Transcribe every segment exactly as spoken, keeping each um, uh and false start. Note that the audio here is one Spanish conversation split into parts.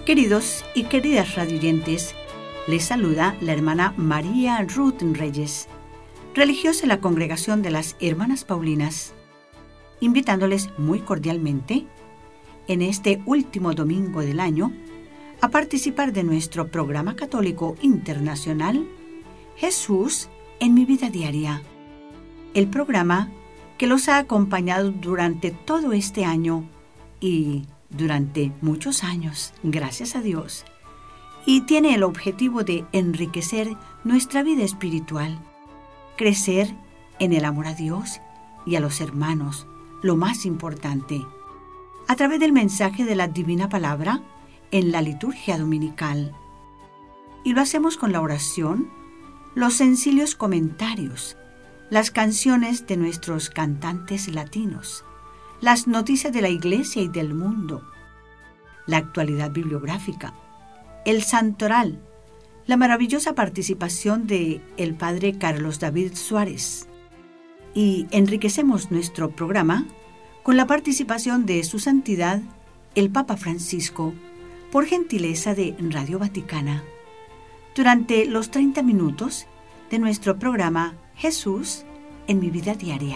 Queridos y queridas radioyentes, les saluda la hermana María Ruth Reyes, religiosa en la Congregación de las Hermanas Paulinas, invitándoles muy cordialmente en este último domingo del año a participar de nuestro programa católico internacional Jesús en mi vida diaria, el programa que los ha acompañado durante todo este año y durante muchos años, gracias a Dios, y tiene el objetivo de enriquecer nuestra vida espiritual, crecer en el amor a Dios y a los hermanos, lo más importante, a través del mensaje de la Divina Palabra en la liturgia dominical. Y lo hacemos con la oración, los sencillos comentarios, las canciones de nuestros cantantes latinos, las noticias de la Iglesia y del mundo, la actualidad bibliográfica, el santoral, la maravillosa participación de el Padre Carlos David Suárez. Y enriquecemos nuestro programa con la participación de Su Santidad, el Papa Francisco, por gentileza de Radio Vaticana, durante los treinta minutos de nuestro programa Jesús en mi vida diaria.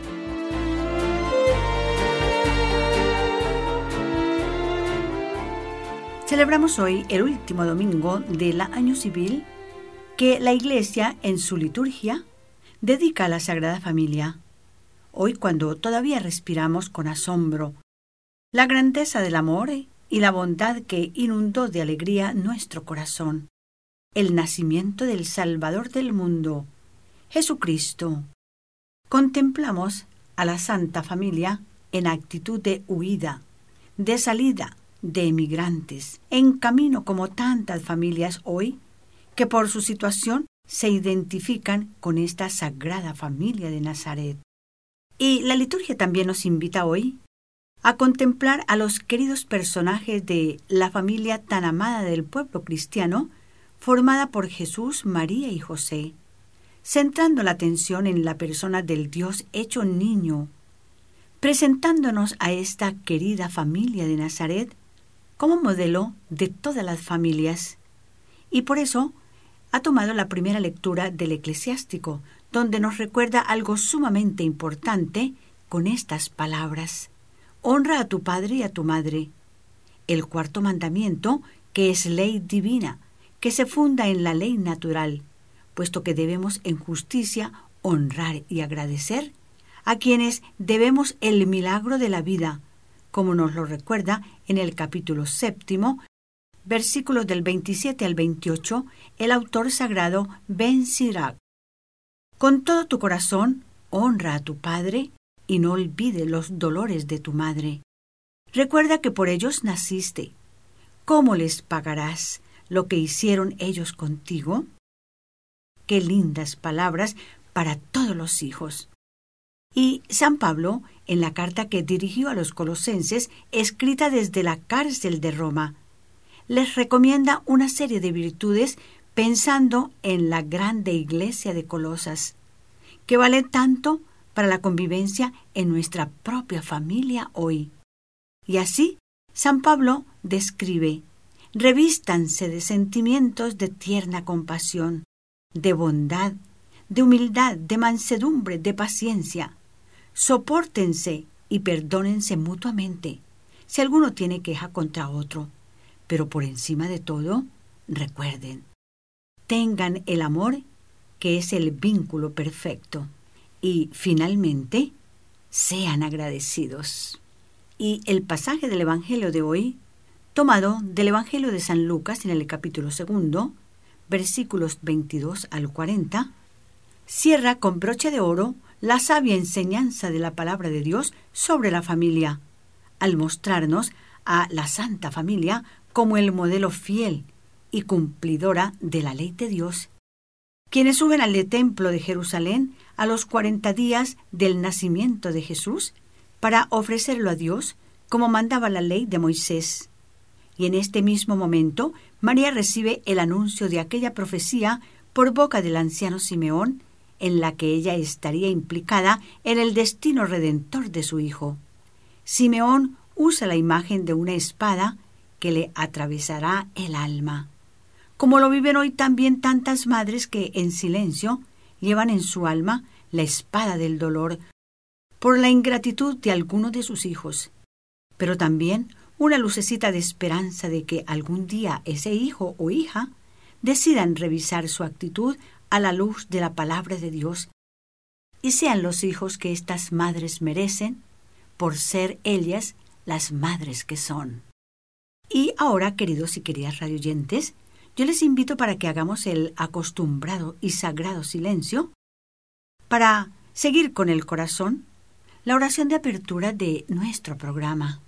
Celebramos hoy el último domingo del año civil que la Iglesia en su liturgia dedica a la Sagrada Familia. Hoy, cuando todavía respiramos con asombro la grandeza del amor y la bondad que inundó de alegría nuestro corazón, el nacimiento del Salvador del mundo, Jesucristo, contemplamos a la Santa Familia en actitud de huida, de salida, de emigrantes, en camino como tantas familias hoy que por su situación se identifican con esta Sagrada Familia de Nazaret. Y la liturgia también nos invita hoy a contemplar a los queridos personajes de la familia tan amada del pueblo cristiano, formada por Jesús, María y José, centrando la atención en la persona del Dios hecho niño, presentándonos a esta querida familia de Nazaret como modelo de todas las familias. Y por eso ha tomado la primera lectura del Eclesiástico, donde nos recuerda algo sumamente importante con estas palabras: honra a tu padre y a tu madre. El cuarto mandamiento, que es ley divina, que se funda en la ley natural, puesto que debemos en justicia honrar y agradecer a quienes debemos el milagro de la vida, como nos lo recuerda en el capítulo séptimo, versículos del veintisiete al veintiocho, el autor sagrado Ben Sirach. Con todo tu corazón, honra a tu padre y no olvides los dolores de tu madre. Recuerda que por ellos naciste. ¿Cómo les pagarás lo que hicieron ellos contigo? Qué lindas palabras para todos los hijos. Y San Pablo, en la carta que dirigió a los colosenses, escrita desde la cárcel de Roma, les recomienda una serie de virtudes pensando en la grande iglesia de Colosas, que vale tanto para la convivencia en nuestra propia familia hoy. Y así, San Pablo describe: revístanse de sentimientos de tierna compasión, de bondad, de humildad, de mansedumbre, de paciencia. Sopórtense y perdónense mutuamente si alguno tiene queja contra otro. Pero por encima de todo, recuerden, tengan el amor, que es el vínculo perfecto. Y finalmente, sean agradecidos. Y el pasaje del Evangelio de hoy, tomado del Evangelio de San Lucas en el capítulo segundo, versículos veintidós al cuarenta, cierra con broche de oro la sabia enseñanza de la palabra de Dios sobre la familia, al mostrarnos a la Santa Familia como el modelo fiel y cumplidora de la ley de Dios, quienes suben al templo de Jerusalén a los cuarenta días del nacimiento de Jesús para ofrecerlo a Dios como mandaba la ley de Moisés. Y en este mismo momento, María recibe el anuncio de aquella profecía por boca del anciano Simeón, en la que ella estaría implicada en el destino redentor de su hijo. Simeón usa la imagen de una espada que le atravesará el alma, como lo viven hoy también tantas madres que en silencio llevan en su alma la espada del dolor por la ingratitud de alguno de sus hijos, pero también una lucecita de esperanza de que algún día ese hijo o hija decidan revisar su actitud a la luz de la palabra de Dios y sean los hijos que estas madres merecen por ser ellas las madres que son. Y ahora, queridos y queridas radioyentes, yo les invito para que hagamos el acostumbrado y sagrado silencio para seguir con el corazón la oración de apertura de nuestro programa.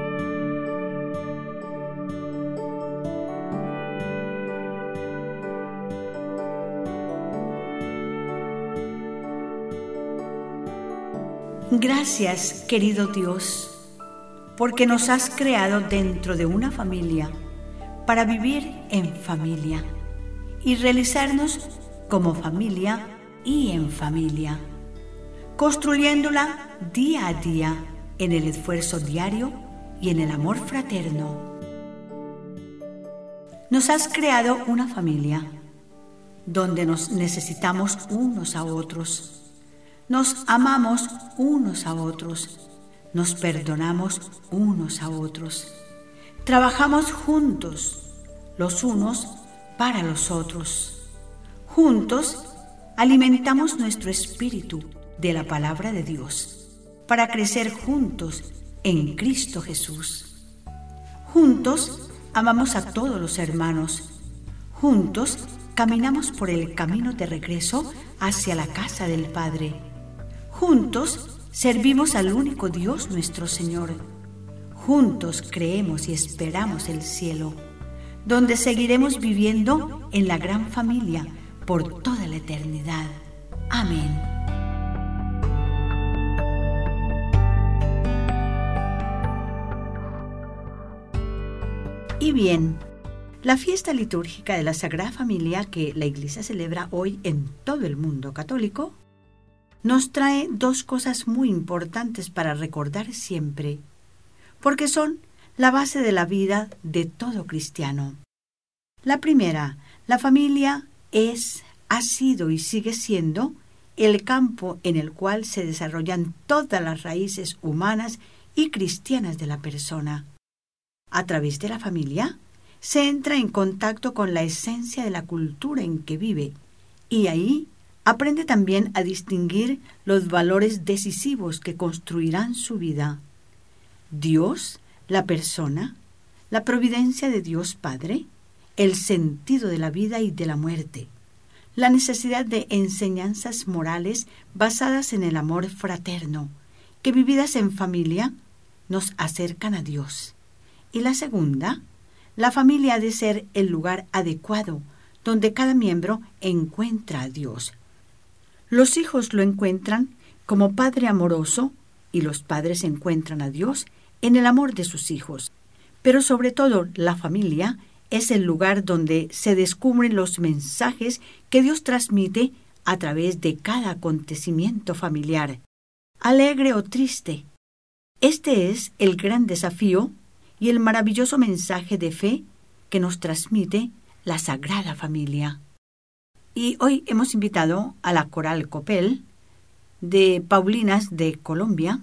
Gracias, querido Dios, porque nos has creado dentro de una familia para vivir en familia y realizarnos como familia y en familia, construyéndola día a día en el esfuerzo diario y en el amor fraterno. Nos has creado una familia donde nos necesitamos unos a otros. Nos amamos unos a otros, nos perdonamos unos a otros, trabajamos juntos, los unos para los otros. Juntos alimentamos nuestro espíritu de la palabra de Dios para crecer juntos en Cristo Jesús. Juntos amamos a todos los hermanos. Juntos caminamos por el camino de regreso hacia la casa del Padre. Juntos servimos al único Dios nuestro Señor. Juntos creemos y esperamos el cielo, donde seguiremos viviendo en la gran familia por toda la eternidad. Amén. Y bien, la fiesta litúrgica de la Sagrada Familia que la Iglesia celebra hoy en todo el mundo católico nos trae dos cosas muy importantes para recordar siempre, porque son la base de la vida de todo cristiano. La primera, la familia es, ha sido y sigue siendo el campo en el cual se desarrollan todas las raíces humanas y cristianas de la persona. A través de la familia se entra en contacto con la esencia de la cultura en que vive y ahí aprende también a distinguir los valores decisivos que construirán su vida. Dios, la persona, la providencia de Dios Padre, el sentido de la vida y de la muerte, la necesidad de enseñanzas morales basadas en el amor fraterno, que vividas en familia nos acercan a Dios. Y la segunda, la familia ha de ser el lugar adecuado donde cada miembro encuentra a Dios. Los hijos lo encuentran como Padre amoroso y los padres encuentran a Dios en el amor de sus hijos. Pero sobre todo la familia es el lugar donde se descubren los mensajes que Dios transmite a través de cada acontecimiento familiar, alegre o triste. Este es el gran desafío y el maravilloso mensaje de fe que nos transmite la Sagrada Familia. Y hoy hemos invitado a la Coral Copel de Paulinas de Colombia,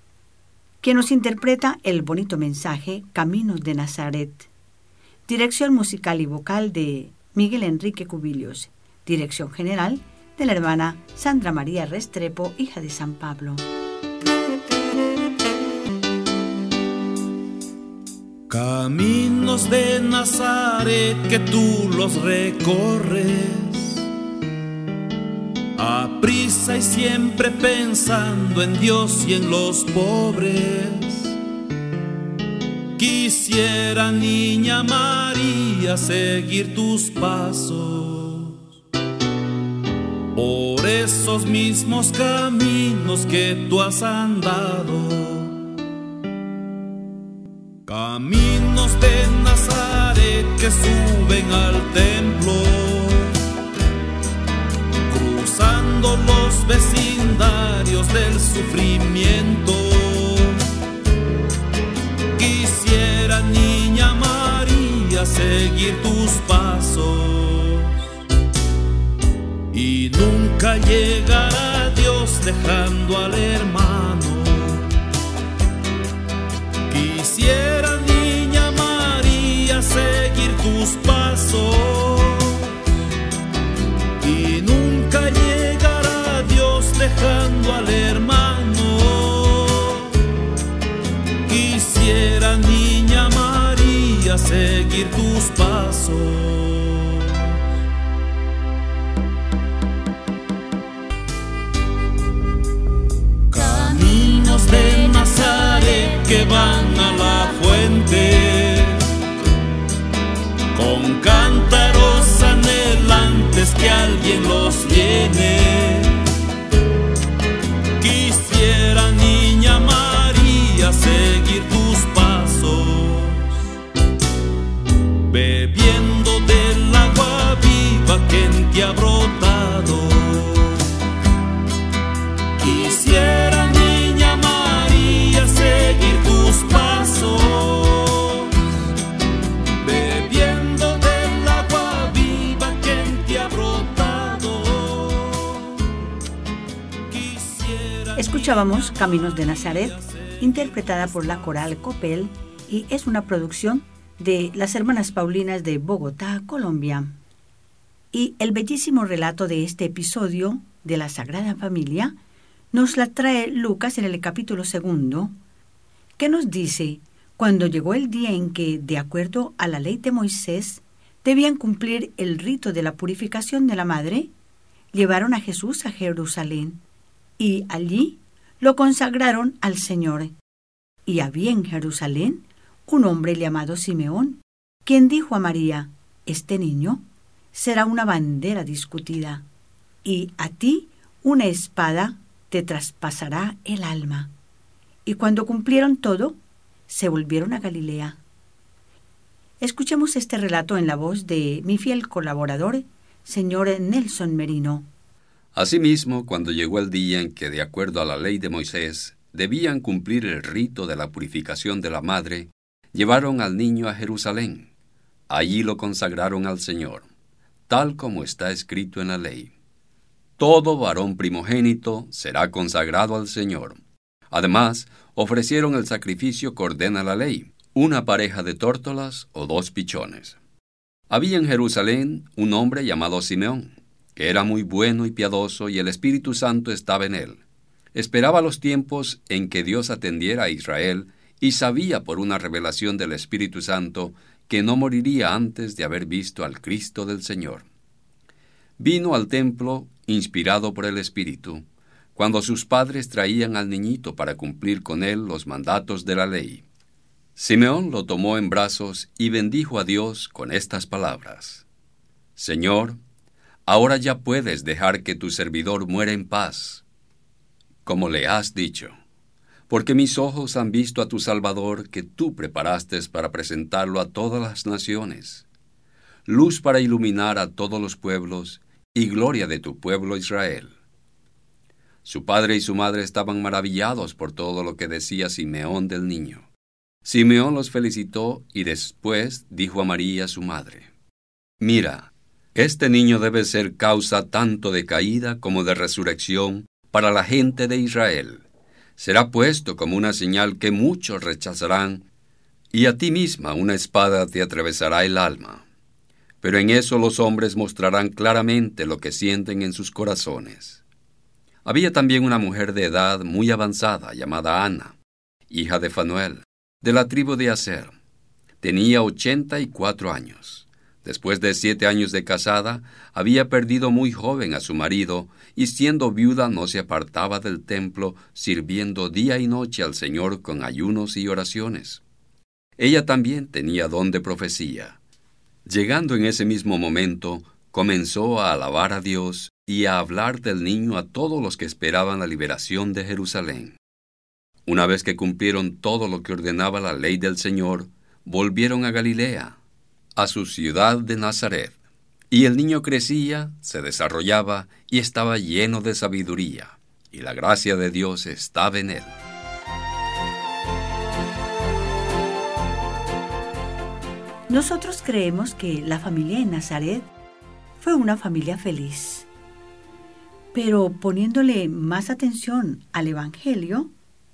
que nos interpreta el bonito mensaje Caminos de Nazaret. Dirección musical y vocal de Miguel Enrique Cubillos. Dirección general de la hermana Sandra María Restrepo, hija de San Pablo. Caminos de Nazaret que tú los recorres, aprisa y siempre pensando en Dios y en los pobres. Quisiera, niña María, seguir tus pasos por esos mismos caminos que tú has andado. Caminos de Nazaret que suben al templo, cruzando los vecindarios del sufrimiento. Quisiera, niña María, seguir tus pasos. Y nunca llegará Dios dejando al hermano. Quisiera, niña María, seguir tus pasos. Y nunca llegará Dios dejando al hermano. Quisiera, niña María, seguir tus pasos. Caminos de Nazaret que van a la fuente, con cántaros anhelantes que alguien los llene. Quisiera, niña María, seguir tus pasos, bebiendo del agua viva que en ti ha brotado. Quisiera, niña María, seguir tus pasos, bebiendo del agua viva que en ti ha brotado. Quisiera. Escuchábamos Caminos de Nazaret, interpretada por la Coral Copel, y es una producción de las Hermanas Paulinas de Bogotá, Colombia. Y el bellísimo relato de este episodio de la Sagrada Familia nos la trae Lucas en el capítulo segundo, que nos dice: cuando llegó el día en que, de acuerdo a la ley de Moisés, debían cumplir el rito de la purificación de la madre, llevaron a Jesús a Jerusalén, y allí lo consagraron al Señor. Y había en Jerusalén un hombre llamado Simeón, quien dijo a María: este niño será una bandera discutida, y a ti una espada te traspasará el alma. Y cuando cumplieron todo, se volvieron a Galilea. Escuchemos este relato en la voz de mi fiel colaborador, señor Nelson Merino. Asimismo, cuando llegó el día en que, de acuerdo a la ley de Moisés, debían cumplir el rito de la purificación de la madre, llevaron al niño a Jerusalén. Allí lo consagraron al Señor, tal como está escrito en la ley. Todo varón primogénito será consagrado al Señor. Además, ofrecieron el sacrificio que ordena la ley, una pareja de tórtolas o dos pichones. Había en Jerusalén un hombre llamado Simeón, que era muy bueno y piadoso, y el Espíritu Santo estaba en él. Esperaba los tiempos en que Dios atendiera a Israel, y sabía por una revelación del Espíritu Santo que no moriría antes de haber visto al Cristo del Señor. Vino al templo inspirado por el Espíritu, cuando sus padres traían al niñito para cumplir con él los mandatos de la ley. Simeón lo tomó en brazos y bendijo a Dios con estas palabras: Señor, ahora ya puedes dejar que tu servidor muera en paz, como le has dicho, porque mis ojos han visto a tu Salvador, que tú preparaste para presentarlo a todas las naciones, luz para iluminar a todos los pueblos y gloria de tu pueblo Israel. Su padre y su madre estaban maravillados por todo lo que decía Simeón del niño. Simeón los felicitó y después dijo a María, su madre: Mira, este niño debe ser causa tanto de caída como de resurrección para la gente de Israel. Será puesto como una señal que muchos rechazarán, y a ti misma una espada te atravesará el alma. Pero en eso los hombres mostrarán claramente lo que sienten en sus corazones. Había también una mujer de edad muy avanzada, llamada Ana, hija de Fanuel, de la tribu de Aser. Tenía ochenta y cuatro años. Después de siete años de casada, había perdido muy joven a su marido, y siendo viuda no se apartaba del templo, sirviendo día y noche al Señor con ayunos y oraciones. Ella también tenía don de profecía. Llegando en ese mismo momento, comenzó a alabar a Dios y a hablar del niño a todos los que esperaban la liberación de Jerusalén. Una vez que cumplieron todo lo que ordenaba la ley del Señor, volvieron a Galilea, a su ciudad de Nazaret. Y el niño crecía, se desarrollaba y estaba lleno de sabiduría, y la gracia de Dios estaba en él. Nosotros creemos que la familia en Nazaret fue una familia feliz. Pero poniéndole más atención al Evangelio,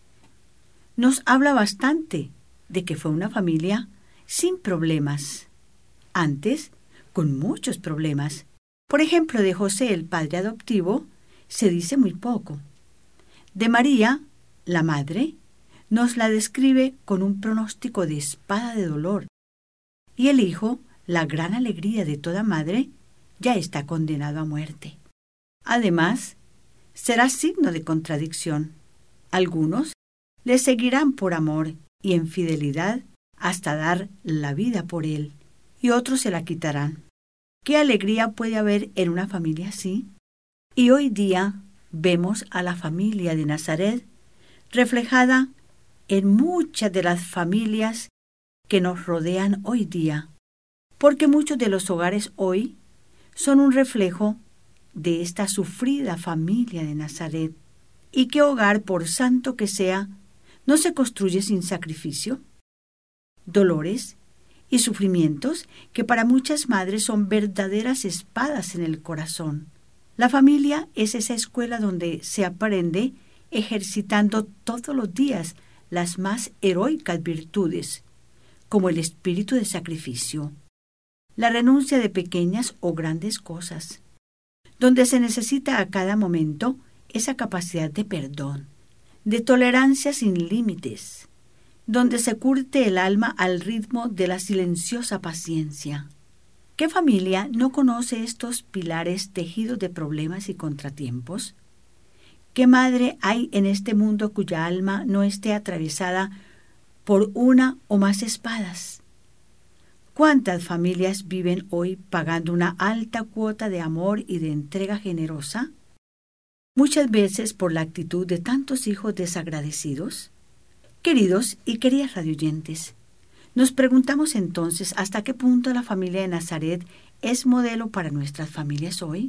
nos habla bastante de que fue una familia sin problemas. Antes, con muchos problemas. Por ejemplo, de José, el padre adoptivo, se dice muy poco. De María, la madre, nos la describe con un pronóstico de espada de dolor. Y el hijo, la gran alegría de toda madre, ya está condenado a muerte. Además, será signo de contradicción. Algunos le seguirán por amor y en fidelidad hasta dar la vida por él, y otros se la quitarán. ¿Qué alegría puede haber en una familia así? Y hoy día vemos a la familia de Nazaret reflejada en muchas de las familias que nos rodean hoy día, porque muchos de los hogares hoy son un reflejo de esta sufrida familia de Nazaret. ¿Y qué hogar, por santo que sea, no se construye sin sacrificio? Dolores y sufrimientos que para muchas madres son verdaderas espadas en el corazón. La familia es esa escuela donde se aprende ejercitando todos los días las más heroicas virtudes, como el espíritu de sacrificio, la renuncia de pequeñas o grandes cosas, donde se necesita a cada momento esa capacidad de perdón, de tolerancia sin límites, donde se curte el alma al ritmo de la silenciosa paciencia. ¿Qué familia no conoce estos pilares tejidos de problemas y contratiempos? ¿Qué madre hay en este mundo cuya alma no esté atravesada por una o más espadas? ¿Cuántas familias viven hoy pagando una alta cuota de amor y de entrega generosa? Muchas veces por la actitud de tantos hijos desagradecidos. Queridos y queridas radioyentes, nos preguntamos entonces hasta qué punto la familia de Nazaret es modelo para nuestras familias hoy,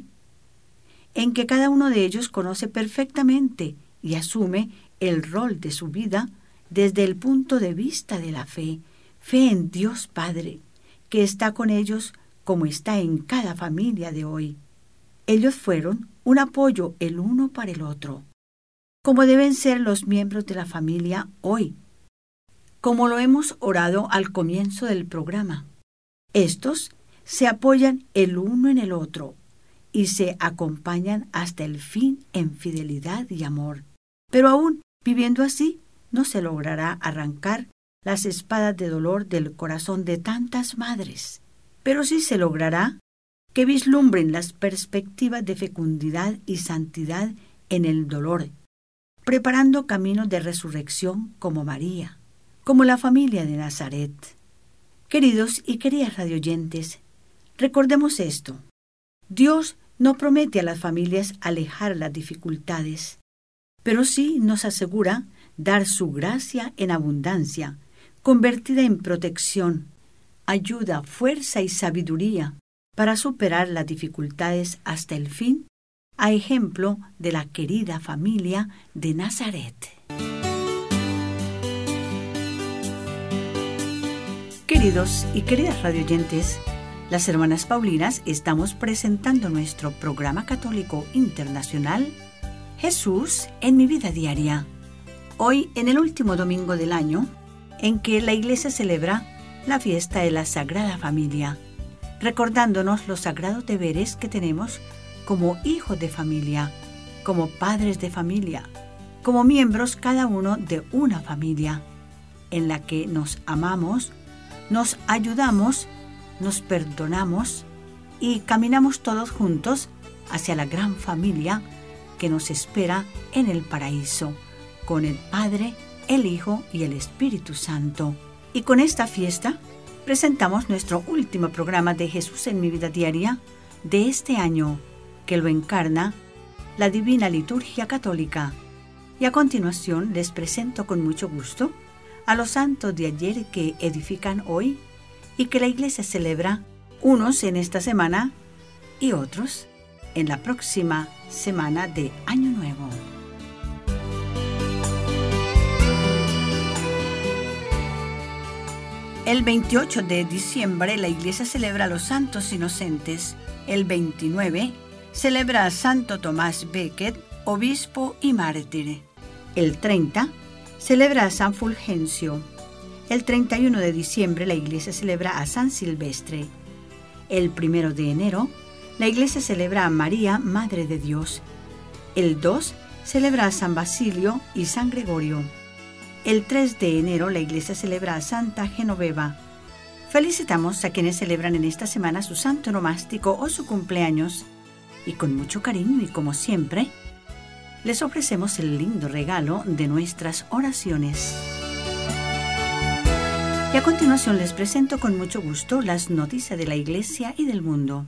en que cada uno de ellos conoce perfectamente y asume el rol de su vida desde el punto de vista de la fe, fe en Dios Padre, que está con ellos como está en cada familia de hoy. Ellos fueron un apoyo el uno para el otro, como deben ser los miembros de la familia hoy, como lo hemos orado al comienzo del programa. Estos se apoyan el uno en el otro y se acompañan hasta el fin en fidelidad y amor. Pero aún viviendo así, no se logrará arrancar las espadas de dolor del corazón de tantas madres, pero sí se logrará que vislumbren las perspectivas de fecundidad y santidad en el dolor, preparando caminos de resurrección como María, como la familia de Nazaret. Queridos y queridas radioyentes, recordemos esto. Dios no promete a las familias alejar las dificultades, pero sí nos asegura dar su gracia en abundancia, convertida en protección, ayuda, fuerza y sabiduría para superar las dificultades hasta el fin, a ejemplo de la querida familia de Nazaret. Queridos y queridas radioyentes, las hermanas Paulinas estamos presentando nuestro programa católico internacional Jesús en mi vida diaria. Hoy, en el último domingo del año, en que la Iglesia celebra la fiesta de la Sagrada Familia, recordándonos los sagrados deberes que tenemos como hijos de familia, como padres de familia, como miembros cada uno de una familia, en la que nos amamos, nos ayudamos, nos perdonamos y caminamos todos juntos hacia la gran familia que nos espera en el paraíso, con el Padre, el Hijo y el Espíritu Santo. Y con esta fiesta presentamos nuestro último programa de Jesús en mi vida diaria de este año, que lo encarna la Divina Liturgia Católica. Y a continuación les presento con mucho gusto a los santos de ayer que edifican hoy y que la Iglesia celebra, unos en esta semana y otros en la próxima semana de Año Nuevo. El veintiocho de diciembre la iglesia celebra a los santos inocentes. El veintinueve celebra a Santo Tomás Becket, obispo y mártir. El treinta celebra a San Fulgencio. El treinta y uno de diciembre la iglesia celebra a San Silvestre. El primero de enero la iglesia celebra a María, Madre de Dios. El dos celebra a San Basilio y San Gregorio. El tres de enero la iglesia celebra a Santa Genoveva. Felicitamos a quienes celebran en esta semana su santo nomástico o su cumpleaños. Y con mucho cariño y como siempre, les ofrecemos el lindo regalo de nuestras oraciones. Y a continuación les presento con mucho gusto las noticias de la iglesia y del mundo.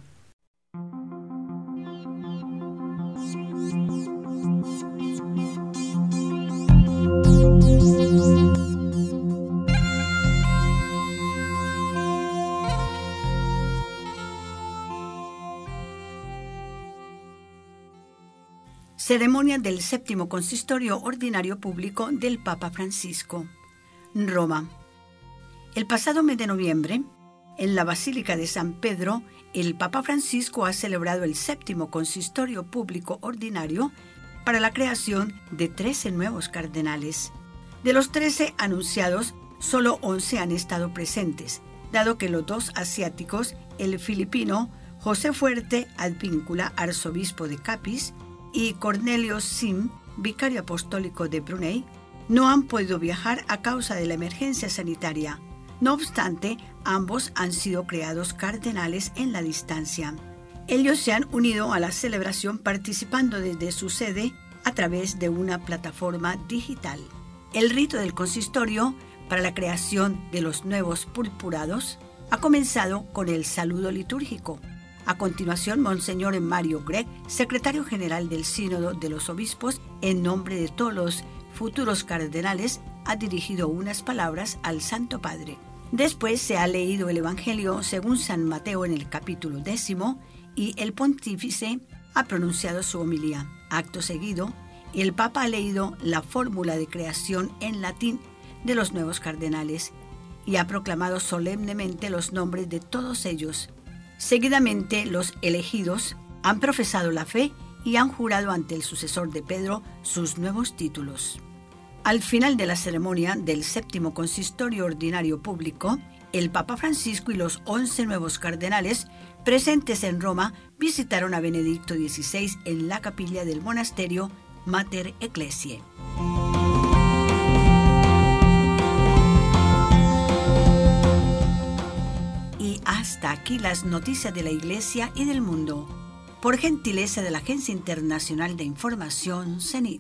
Ceremonia del séptimo consistorio ordinario público del Papa Francisco. Roma. El pasado mes de noviembre, en la Basílica de San Pedro, el Papa Francisco ha celebrado el séptimo consistorio público ordinario para la creación de trece nuevos cardenales. De los trece anunciados, solo once han estado presentes, dado que los dos asiáticos, el filipino José Fuerte Advíncula, arzobispo de Capiz, y Cornelio Sim, vicario apostólico de Brunei, no han podido viajar a causa de la emergencia sanitaria. No obstante, ambos han sido creados cardenales en la distancia. Ellos se han unido a la celebración participando desde su sede a través de una plataforma digital. El rito del consistorio para la creación de los nuevos purpurados ha comenzado con el saludo litúrgico. A continuación, Monseñor Mario Gregg, secretario general del Sínodo de los Obispos, en nombre de todos los futuros cardenales, ha dirigido unas palabras al Santo Padre. Después se ha leído el Evangelio según San Mateo en el capítulo décimo y el pontífice ha pronunciado su homilía. Acto seguido, el Papa ha leído la fórmula de creación en latín de los nuevos cardenales y ha proclamado solemnemente los nombres de todos ellos. Seguidamente, los elegidos han profesado la fe y han jurado ante el sucesor de Pedro sus nuevos títulos. Al final de la ceremonia del séptimo consistorio ordinario público, el Papa Francisco y los once nuevos cardenales presentes en Roma visitaron a Benedicto dieciséis en la capilla del monasterio Mater Ecclesiae. Y hasta aquí las noticias de la Iglesia y del mundo, por gentileza de la Agencia Internacional de Información, CENIT.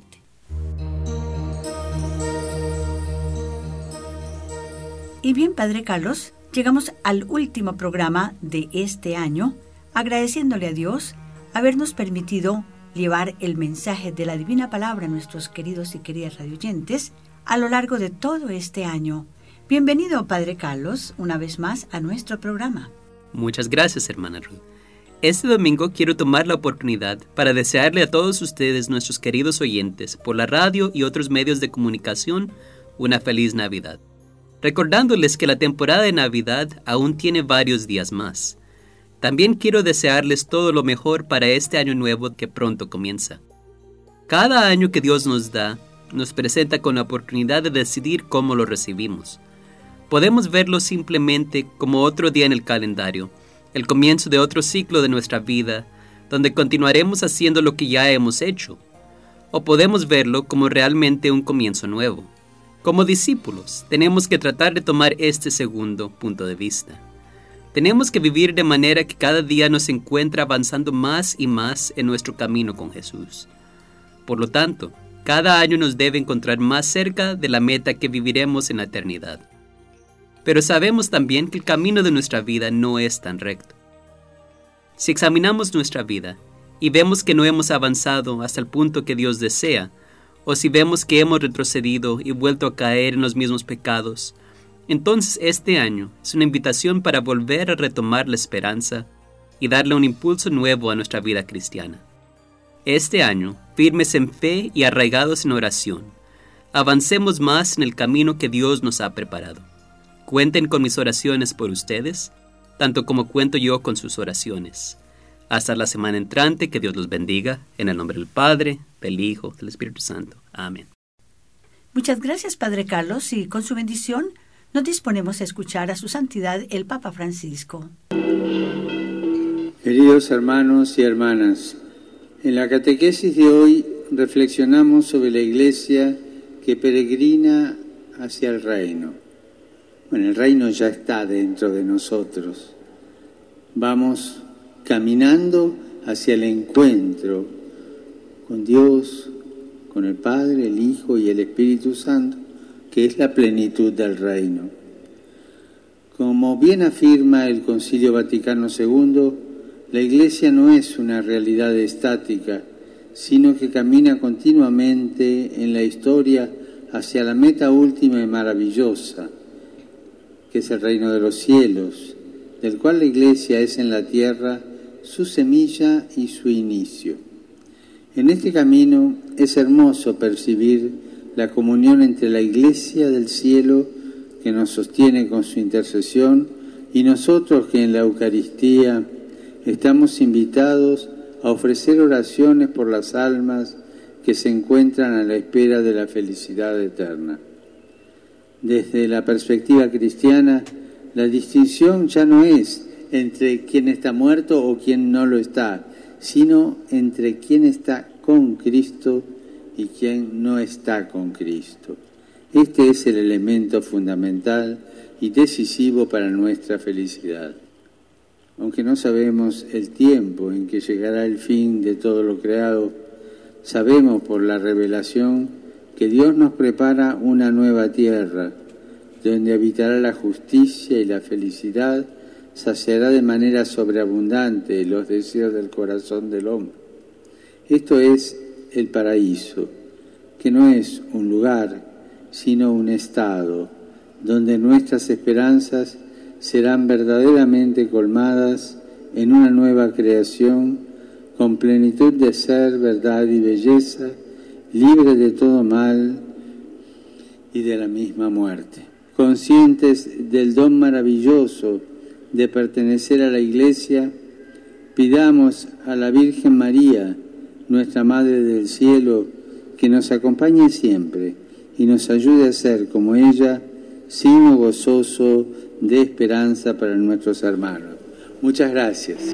Y bien, Padre Carlos, llegamos al último programa de este año, agradeciéndole a Dios habernos permitido llevar el mensaje de la Divina Palabra a nuestros queridos y queridas radioyentes a lo largo de todo este año. Bienvenido, Padre Carlos, una vez más a nuestro programa. Muchas gracias, hermana Ruth. Este domingo quiero tomar la oportunidad para desearle a todos ustedes, nuestros queridos oyentes, por la radio y otros medios de comunicación, una feliz Navidad. Recordándoles que la temporada de Navidad aún tiene varios días más. También quiero desearles todo lo mejor para este año nuevo que pronto comienza. Cada año que Dios nos da, nos presenta con la oportunidad de decidir cómo lo recibimos. Podemos verlo simplemente como otro día en el calendario, el comienzo de otro ciclo de nuestra vida, donde continuaremos haciendo lo que ya hemos hecho. O podemos verlo como realmente un comienzo nuevo. Como discípulos, tenemos que tratar de tomar este segundo punto de vista. Tenemos que vivir de manera que cada día nos encuentre avanzando más y más en nuestro camino con Jesús. Por lo tanto, cada año nos debe encontrar más cerca de la meta que viviremos en la eternidad. Pero sabemos también que el camino de nuestra vida no es tan recto. Si examinamos nuestra vida y vemos que no hemos avanzado hasta el punto que Dios desea, o si vemos que hemos retrocedido y vuelto a caer en los mismos pecados, entonces este año es una invitación para volver a retomar la esperanza y darle un impulso nuevo a nuestra vida cristiana. Este año, firmes en fe y arraigados en oración, avancemos más en el camino que Dios nos ha preparado. Cuenten con mis oraciones por ustedes, tanto como cuento yo con sus oraciones. Hasta la semana entrante, que Dios los bendiga, en el nombre del Padre, del Hijo, del Espíritu Santo. Amén. Muchas gracias, Padre Carlos, y con su bendición nos disponemos a escuchar a su santidad el Papa Francisco. Queridos hermanos y hermanas, en la catequesis de hoy reflexionamos sobre la Iglesia que peregrina hacia el reino. Bueno, el reino ya está dentro de nosotros. Vamos caminando hacia el encuentro con Dios, con el Padre, el Hijo y el Espíritu Santo, que es la plenitud del reino. Como bien afirma el Concilio Vaticano segundo, la Iglesia no es una realidad estática, sino que camina continuamente en la historia hacia la meta última y maravillosa, que es el reino de los cielos, del cual la Iglesia es en la tierra su semilla y su inicio. En este camino es hermoso percibir la comunión entre la Iglesia del cielo, que nos sostiene con su intercesión, y nosotros que en la Eucaristía estamos invitados a ofrecer oraciones por las almas que se encuentran a la espera de la felicidad eterna. Desde la perspectiva cristiana, la distinción ya no es entre quien está muerto o quien no lo está, sino entre quien está con Cristo y quien no está con Cristo. Este es el elemento fundamental y decisivo para nuestra felicidad. Aunque no sabemos el tiempo en que llegará el fin de todo lo creado, sabemos por la revelación que Dios nos prepara una nueva tierra, donde habitará la justicia y la felicidad, saciará de manera sobreabundante los deseos del corazón del hombre. Esto es el paraíso, que no es un lugar, sino un estado, donde nuestras esperanzas serán verdaderamente colmadas en una nueva creación, con plenitud de ser, verdad y belleza, libre de todo mal y de la misma muerte. Conscientes del don maravilloso de pertenecer a la Iglesia, pidamos a la Virgen María, nuestra Madre del Cielo, que nos acompañe siempre y nos ayude a ser como ella, signo gozoso de esperanza para nuestros hermanos. Muchas gracias.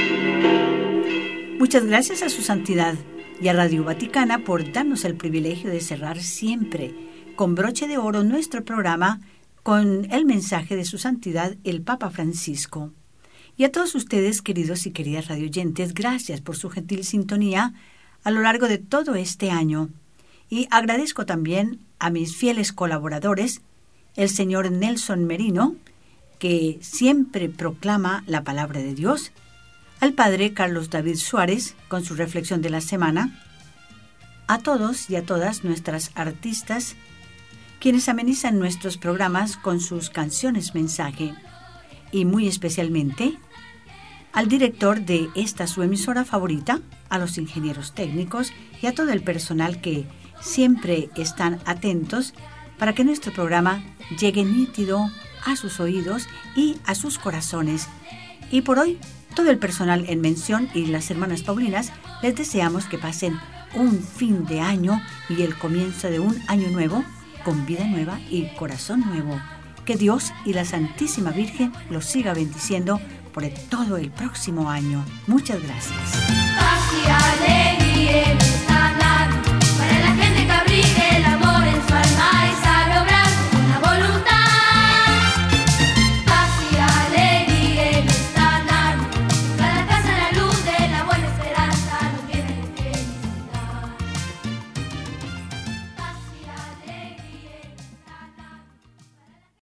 Muchas gracias a su santidad y a Radio Vaticana por darnos el privilegio de cerrar siempre con broche de oro nuestro programa con el mensaje de su santidad el Papa Francisco. Y a todos ustedes, queridos y queridas radioyentes, gracias por su gentil sintonía a lo largo de todo este año. Y agradezco también a mis fieles colaboradores, el señor Nelson Merino, que siempre proclama la palabra de Dios, al padre Carlos David Suárez, con su reflexión de la semana, a todos y a todas nuestras artistas, quienes amenizan nuestros programas con sus canciones mensaje, y muy especialmente al director de esta su emisora favorita, a los ingenieros técnicos y a todo el personal que siempre están atentos para que nuestro programa llegue nítido a sus oídos y a sus corazones. Y por hoy, todo el personal en mención y las hermanas Paulinas les deseamos que pasen un fin de año y el comienzo de un año nuevo, con vida nueva y corazón nuevo. Que Dios y la Santísima Virgen los siga bendiciendo por todo el próximo año. Muchas gracias.